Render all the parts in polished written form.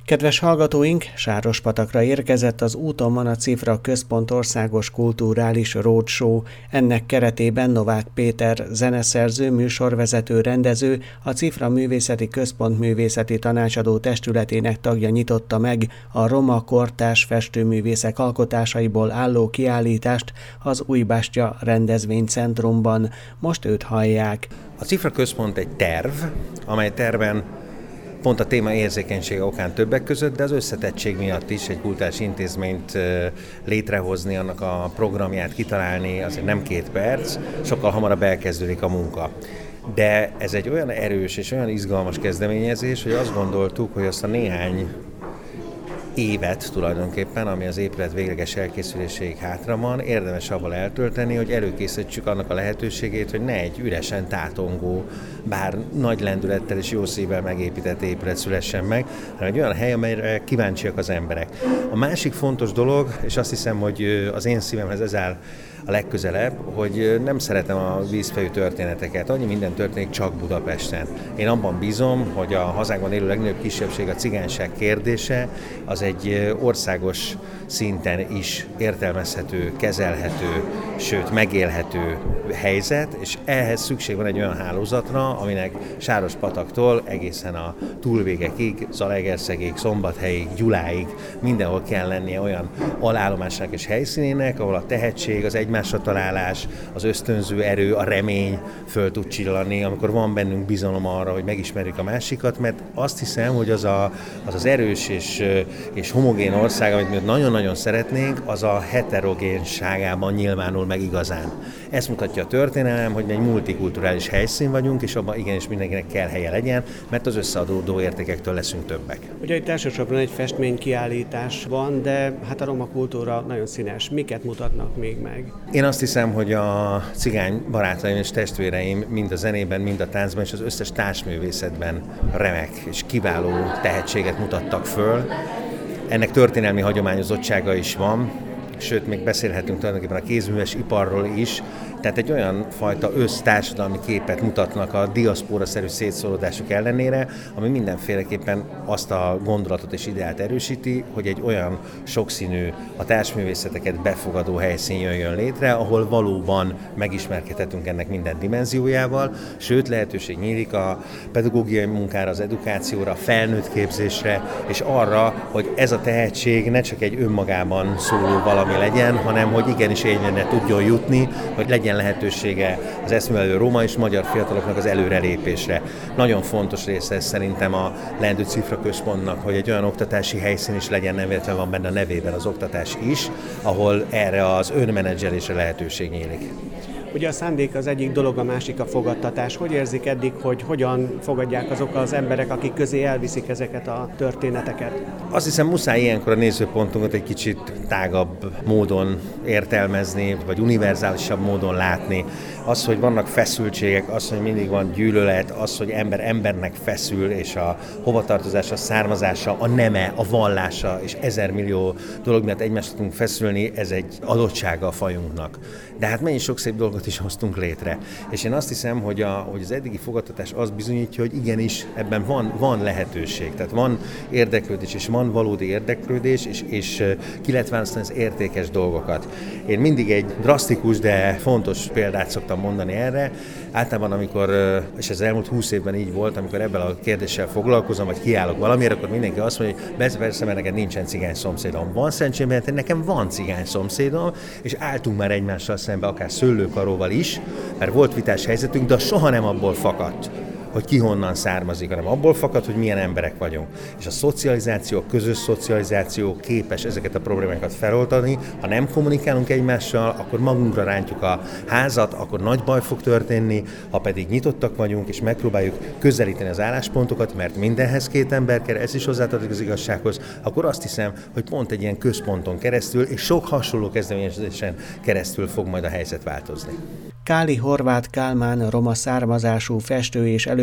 Kedves hallgatóink, Sárospatakra érkezett az Úton van a Cifra Központ országos kulturális roadshow. Ennek keretében Novák Péter zeneszerző, műsorvezető, rendező, a Cifra Művészeti Központ művészeti tanácsadó testületének tagja nyitotta meg a roma kortárs festőművészek alkotásaiból álló kiállítást az Újbástya rendezvénycentrumban. Most őt hallják. A Cifra Központ egy terv, amely terven pont a téma érzékenysége okán többek között, de az összetettség miatt is egy kulturális intézményt létrehozni, annak a programját kitalálni, azért nem 2 perc, sokkal hamarabb elkezdődik a munka. De ez egy olyan erős és olyan izgalmas kezdeményezés, hogy azt gondoltuk, hogy azt a néhány évet tulajdonképpen, ami az épület végleges elkészüléséig hátra van, érdemes abban eltölteni, hogy előkészítsük annak a lehetőségét, hogy ne egy üresen tátongó, bár nagy lendülettel és jó szívvel megépített épület szülessen meg, hanem egy olyan hely, amelyre kíváncsiak az emberek. A másik fontos dolog, és azt hiszem, hogy az én szívemhez ez áll a legközelebb, hogy nem szeretem a vízfejű történeteket. Annyi minden történik csak Budapesten. Én abban bízom, hogy a hazánkban élő legnagyobb kisebbség, a cigányság kérdése, az egy országos szinten is értelmezhető, kezelhető, sőt megélhető helyzet, és ehhez szükség van egy olyan hálózatra, aminek Sárospataktól egészen a túlvégekig, Zalaegerszegig, Szombathelyig, Gyuláig mindenhol kell lennie olyan alállomásnak és helyszínének, ahol a tehetség, az egymásra találás, az ösztönző erő, a remény föl tud csillanni, amikor van bennünk bizalom arra, hogy megismerjük a másikat, mert azt hiszem, hogy az erős és homogén ország, amit mi nagyon-nagyon szeretnénk, az a heterogénságában nyilvánul meg igazán. Ezt mutatja a történelem, hogy egy multikulturális helyszín vagyunk, és abban igenis mindenkinek kell helye legyen, mert az összeadódó értékektől leszünk többek. Ugye itt elsősorban egy festménykiállítás van, de hát a roma kultúra nagyon színes. Miket mutatnak még meg? Én azt hiszem, hogy a cigány barátaim és testvéreim mind a zenében, mind a táncban és az összes társművészetben remek és kiváló tehetséget mutattak föl. Ennek történelmi hagyományozottsága is van, sőt, még beszélhetünk tulajdonképpen a kézműves iparról is, tehát egy olyan fajta össztársadalmi képet mutatnak a diaszpóra-szerű szétszóródásuk ellenére, ami mindenféleképpen azt a gondolatot és ideát erősíti, hogy egy olyan sokszínű, a társművészeteket befogadó helyszín jöjjön létre, ahol valóban megismerkedhetünk ennek minden dimenziójával, sőt lehetőség nyílik a pedagógiai munkára, az edukációra, a felnőtt képzésre, és arra, hogy ez a tehetség ne csak egy önmagában szóló valami legyen, hanem hogy igenis érvényre tudjon jutni, hogy legyen lehetősége az eszmélelő roma és magyar fiataloknak az előrelépésre. Nagyon fontos része ez szerintem a leendő Cifra Központnak, hogy egy olyan oktatási helyszín is legyen, nem véletlenül van benne a nevében az oktatás is, ahol erre az önmenedzselésre lehetőség nyílik. Ugye a szándék az egyik dolog, a másik a fogadtatás. Hogy érzik eddig, hogy hogyan fogadják azok az emberek, akik közé elviszik ezeket a történeteket? Azt hiszem, muszáj ilyenkor a nézőpontunkat egy kicsit tágabb módon értelmezni, vagy univerzálisabb módon látni. Az, hogy vannak feszültségek, az, hogy mindig van gyűlölet, az, hogy ember embernek feszül, és a hovatartozása, a származása, a neme, a vallása, és 1000 millió dolog miatt egymást tudunk feszülni, ez egy adottsága a fajunknak. De hát mennyi sok szép dolgot is hoztunk létre. És én azt hiszem, hogy az eddigi fogadtatás azt bizonyítja, hogy igenis ebben van lehetőség. Tehát van érdeklődés, és van valódi érdeklődés, és ki lehet választani az értékes dolgokat. Én mindig egy drasztikus, de fontos példát szoktam mondani erre. Általában, amikor, és ez elmúlt 20 évben így volt, amikor ebben a kérdéssel foglalkozom, vagy kiállok valamiért, akkor mindenki azt mondja, hogy persze, mert neked nincsen cigány szomszédom. Van szerencsém, nekem van cigány szomszédom, és álltunk már egymással szembe, akár szőlőkaróval is, mert volt vitás helyzetünk, de soha nem abból fakadt, hogy ki honnan származik, hanem abból fakad, hogy milyen emberek vagyunk. És a szocializáció, a közös szocializáció képes ezeket a problémákat feloldani. Ha nem kommunikálunk egymással, akkor magunkra rántjuk a házat, akkor nagy baj fog történni, ha pedig nyitottak vagyunk, és megpróbáljuk közelíteni az álláspontokat, mert mindenhez 2 ember kell, ez is hozzátartozik az igazsághoz, akkor azt hiszem, hogy pont egy ilyen központon keresztül, és sok hasonló kezdeményezésen keresztül fog majd a helyzet változni. Káli Horváth Kálmán roma származású festő és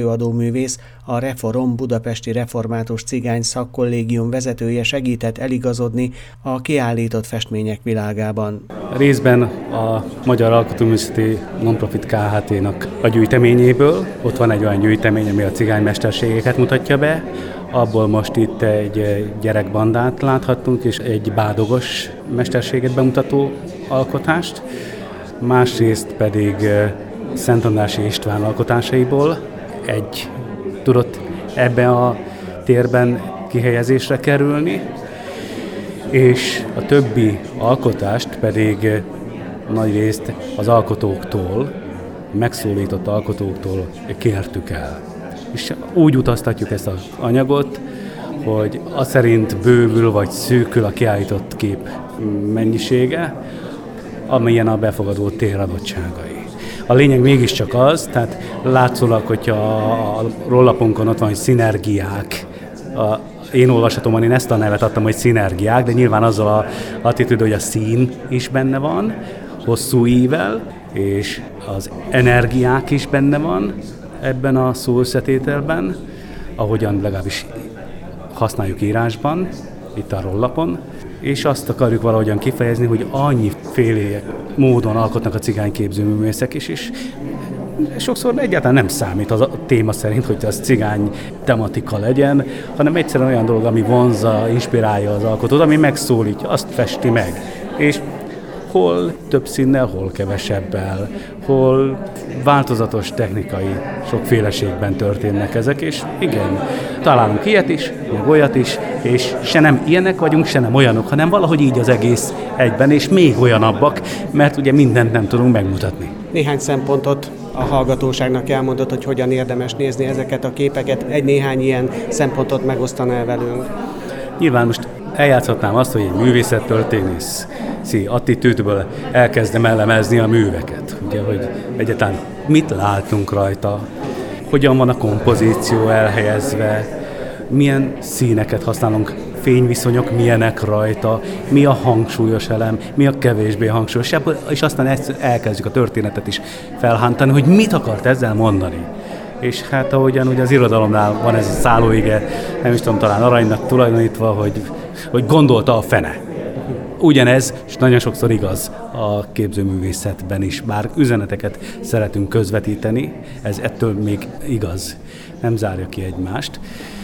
előadóművész, a Reform Budapesti Református Cigány Szakkollégium vezetője segített eligazodni a kiállított festmények világában. Részben a Magyar Alkotóművészeti Nonprofit Kft-nak a gyűjteményéből, ott van egy olyan gyűjtemény, ami a cigánymesterségeket mutatja be, abból most itt egy gyerekbandát láthattunk, és egy bádogos mesterséget bemutató alkotást, másrészt pedig Szent Andrássy István alkotásaiból egy tudott ebben a térben kihelyezésre kerülni, és a többi alkotást pedig nagyrészt az alkotóktól, megszólított alkotóktól kértük el. És úgy utaztatjuk ezt az anyagot, hogy az szerint bővül vagy szűkül a kiállított kép mennyisége, amilyen a befogadó tér adottságai. A lényeg mégiscsak az, tehát látszólag, hogyha a rollapunkon ott van, hogy szinergiák, én olvasatomban én ezt a nevet adtam, hogy szinergiák, de nyilván azzal az attitűd, hogy a szín is benne van, hosszú ível, és az energiák is benne van ebben a szó összetételben, ahogyan legalábbis használjuk írásban, itt a rollapon, és azt akarjuk valahogyan kifejezni, hogy annyiféle módon alkotnak a cigányképzőművészek is, és sokszor egyáltalán nem számít az a téma szerint, hogy az cigány tematika legyen, hanem egyszerűen olyan dolog, ami vonzza, inspirálja az alkotót, ami megszólítja, azt festi meg. És hol több színnel, hol kevesebbel, hol változatos technikai sokféleségben történnek ezek, és igen, találunk ilyet is, meg olyat is, és se nem ilyenek vagyunk, se nem olyanok, hanem valahogy így az egész egyben, és még olyanabbak, mert ugye mindent nem tudunk megmutatni. Néhány szempontot a hallgatóságnak elmondott, hogy hogyan érdemes nézni ezeket a képeket. Egy-néhány ilyen szempontot megosztaná velünk. Nyilván most eljátszhatnám azt, hogy egy művészettörténész attitűdből elkezdem elemezni a műveket. Ugye, hogy egyáltalán mit látunk rajta, hogyan van a kompozíció elhelyezve, milyen színeket használunk, fényviszonyok milyenek rajta, mi a hangsúlyos elem, mi a kevésbé hangsúlyos, és aztán elkezdjük a történetet is felhántani, hogy mit akart ezzel mondani. És hát ahogyan ugye az irodalomnál van ez a szállóige, nem is tudom, talán aranynak tulajdonítva, hogy gondolta a fene. Ugyanez, és nagyon sokszor igaz a képzőművészetben is, bár üzeneteket szeretünk közvetíteni, ez ettől még igaz, nem zárja ki egymást.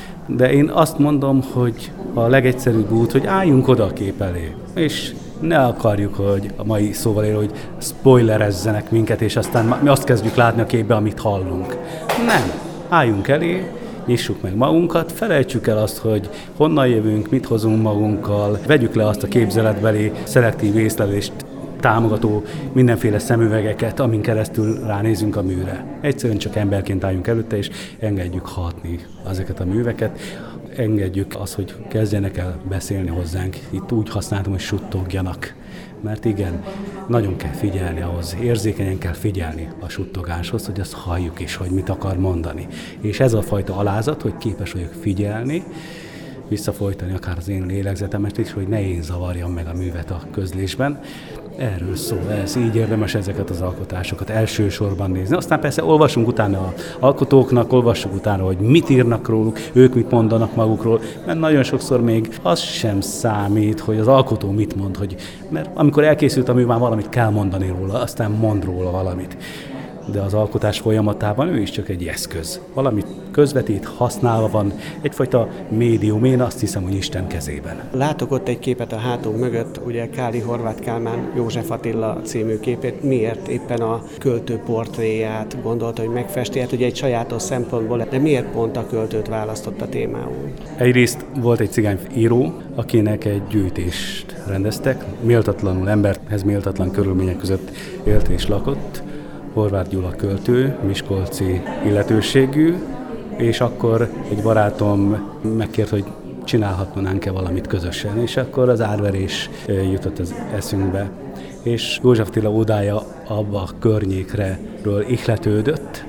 De én azt mondom, hogy a legegyszerűbb út, hogy álljunk oda a kép elé, és ne akarjuk, hogy a mai szóval él, hogy spoilerezzenek minket, és aztán mi azt kezdjük látni a képbe, amit hallunk. Nem, álljunk elé, nyissuk meg magunkat, felejtsük el azt, hogy honnan jövünk, mit hozunk magunkkal, vegyük le azt a képzeletbeli szelektív észlelést támogató mindenféle szemüvegeket, amin keresztül ránézünk a műre. Egyszerűen csak emberként álljunk előtte, és engedjük hatni ezeket a műveket, engedjük azt, hogy kezdjenek el beszélni hozzánk. Itt úgy használtam, hogy suttogjanak. Mert igen, nagyon kell figyelni ahhoz, érzékenyen kell figyelni a suttogáshoz, hogy azt halljuk is, hogy mit akar mondani. És ez a fajta alázat, hogy képes vagyok figyelni, visszafolytani akár az én lélegzetemet is, hogy ne én zavarjam meg a művet a közlésben. Erről szól ez, így érdemes ezeket az alkotásokat elsősorban nézni. Aztán persze olvasunk utána az alkotóknak, olvassuk utána, hogy mit írnak róluk, ők mit mondanak magukról, mert nagyon sokszor még az sem számít, hogy az alkotó mit mond, mert amikor elkészült a mű, már valamit kell mondani róla, aztán mond róla valamit. De az alkotás folyamatában ő is csak egy eszköz. Valamit közvetít, használva van, egyfajta médium, én azt hiszem, hogy Isten kezében. Látok ott egy képet a hátunk mögött, ugye Káli Horváth Kálmán József Attila című képét. Miért éppen a költő portréját gondolta, hogy megfesti? Hát ugye egy sajátos szempontból, de miért pont a költőt választotta témául? Egyrészt volt egy cigány író, akinek egy gyűjtést rendeztek, méltatlanul emberhez méltatlan körülmények között élt és lakott. Horváth Gyula költő, miskolci illetőségű, és akkor egy barátom megkért, hogy csinálhatnánk-e valamit közösen, és akkor az árverés jutott az eszünkbe. És József Attila ódája abba a környékről ihletődött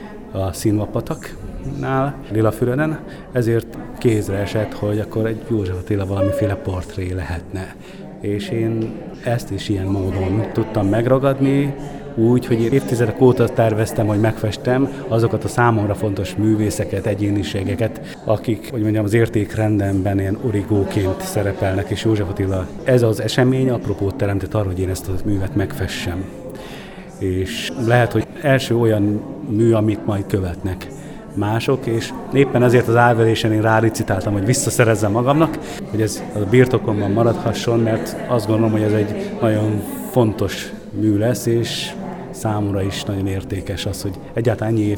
a Színvapataknál, Lilafüreden, ezért kézre esett, hogy akkor egy József Attila valamiféle portré lehetne. És én ezt is ilyen módon tudtam megragadni, úgy, hogy évtizedek óta terveztem, hogy megfestem azokat a számomra fontos művészeket, egyéniségeket, akik, hogy mondjam, az értékrendemben ilyen origóként szerepelnek, és József Attila ez az esemény apropót teremtett arra, hogy én ezt a művet megfessem. És lehet, hogy első olyan mű, amit majd követnek mások, és éppen ezért az árverésen én ráricitáltam, hogy visszaszerezzem magamnak, hogy ez a birtokomban maradhasson, mert azt gondolom, hogy ez egy nagyon fontos mű lesz, és számomra is nagyon értékes az, hogy egyáltalán ennyi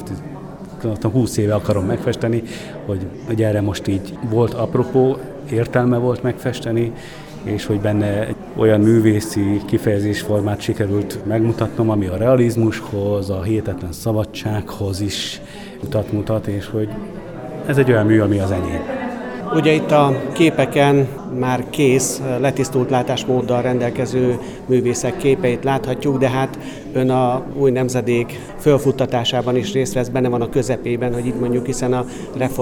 20 éve akarom megfesteni, hogy erre most így volt apropó, értelme volt megfesteni, és hogy benne egy olyan művészi kifejezésformát sikerült megmutatnom, ami a realizmushoz, a hihetetlen szabadsághoz is mutat, és hogy ez egy olyan mű, ami az enyém. Ugye itt a képeken már kész, letisztult látásmóddal rendelkező művészek képeit láthatjuk, de hát ön a új nemzedék fölfuttatásában is részt vesz, benne van a közepében, hogy itt mondjuk, hiszen a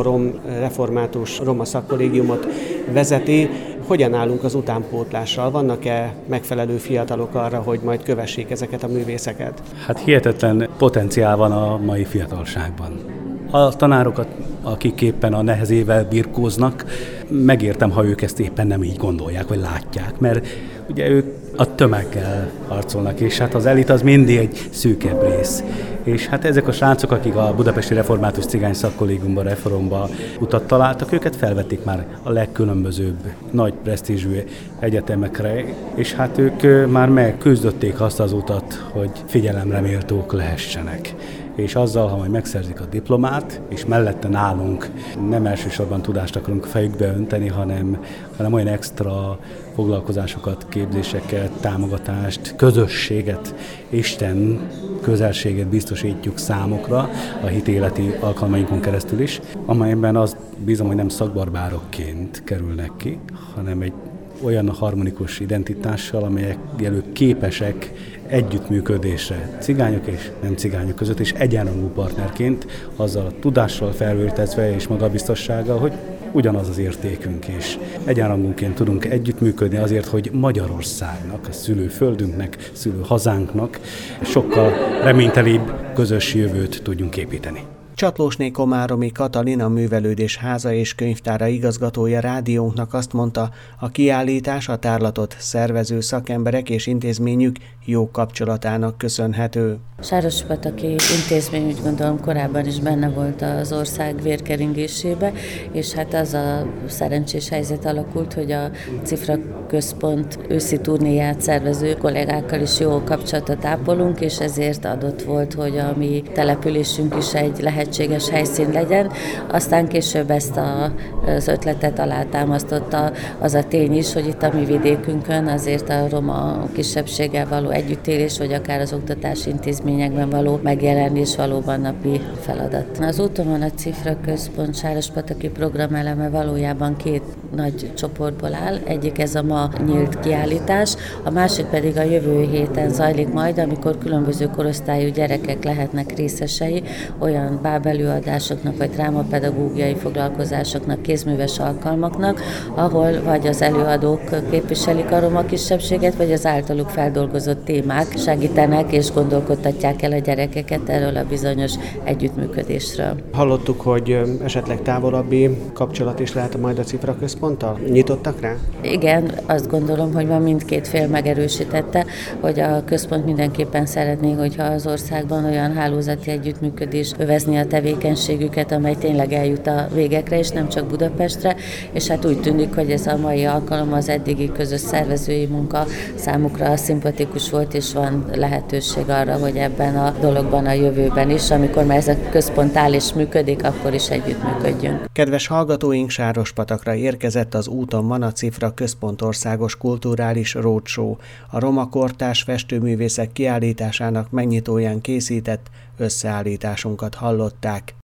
református roma szakkollégiumot vezeti. Hogyan állunk az utánpótlással? Vannak-e megfelelő fiatalok arra, hogy majd kövessék ezeket a művészeket? Hát hihetetlen potenciál van a mai fiatalságban. A tanárokat, akik éppen a nehezével birkóznak, megértem, ha ők ezt éppen nem így gondolják, vagy látják, mert ugye ők a tömeggel harcolnak, és hát az elit az mindig egy szűkebb rész. És hát ezek a srácok, akik a Budapesti Református Cigány Szakkollégiumban, Reformba utat találtak, őket felvették már a legkülönbözőbb nagy presztízsű egyetemekre, és hát ők már megküzdötték azt az utat, hogy figyelemre méltók lehessenek. És azzal, ha majd megszerzik a diplomát, és mellette nálunk nem elsősorban tudást akarunk fejükbe önteni, hanem olyan extra foglalkozásokat, képzéseket, támogatást, közösséget, Isten közelséget biztosítjuk számukra a hitéleti alkalmainkon keresztül is, amelyben azt bízom, hogy nem szakbarbárokként kerülnek ki, hanem egy olyan harmonikus identitással, amelyek jelők képesek együttműködésre cigányok és nem cigányok között, és egyenrangú partnerként azzal a tudással felvöltezve és magabiztossággal, hogy ugyanaz az értékünk, és egyenrangunként tudunk együttműködni azért, hogy Magyarországnak, a szülőföldünknek, szülőhazánknak sokkal reménytelibb közös jövőt tudjunk építeni. Csatlósné Komáromi Katalin, a Művelődés Háza és Könyvtára igazgatója rádiónknak azt mondta, a kiállítás a tárlatot szervező szakemberek és intézményük jó kapcsolatának köszönhető. Sárospataki intézmény, úgy gondolom, korábban is benne volt az ország vérkeringésébe, és hát az a szerencsés helyzet alakult, hogy a Cifra Központ őszi turnéját szervező kollégákkal is jó kapcsolatot ápolunk, és ezért adott volt, hogy a mi településünk is egy lehetséges helyszín legyen. Aztán később ezt az ötletet alátámasztotta az a tény is, hogy itt a mi vidékünkön azért a roma kisebbséggel való együttélés, vagy akár az oktatási intézményekben való megjelenés valóban napi feladat. Az úton van a Cifra Központ sárospataki programeleme valójában két nagy csoportból áll. Egyik ez a ma nyílt kiállítás, a másik pedig a jövő héten zajlik majd, amikor különböző korosztályú gyerekek lehetnek részesei olyan bábelőadásoknak, vagy drámapedagógiai foglalkozásoknak, kézműves alkalmaknak, ahol vagy az előadók képviselik a roma kisebbséget, vagy az általuk feldolgozott témák segítenek és gondolkodtatják el a gyerekeket erről a bizonyos együttműködésről. Hallottuk, hogy esetleg távolabbi kapcsolat is lehet majd a Cifra Központtal? Nyitottak rá? Igen, azt gondolom, hogy ma mindkét fél megerősítette, hogy a központ mindenképpen szeretné, hogyha az országban olyan hálózati együttműködés övezni a tevékenységüket, amely tényleg eljut a végekre, és nem csak Budapestre, és hát úgy tűnik, hogy ez a mai alkalom az eddigi közös szervezői munka számukra szimpatikus volt, és van lehetőség arra, hogy ebben a dologban a jövőben is, amikor már ez a központ áll és működik, akkor is együttműködjünk. Kedves hallgatóink, Sárospatakra érkezett az Úton van a Cifra Központ országos kulturális roadshow. A roma kortárs festőművészek kiállításának megnyitóján készített összeállításunkat hallották.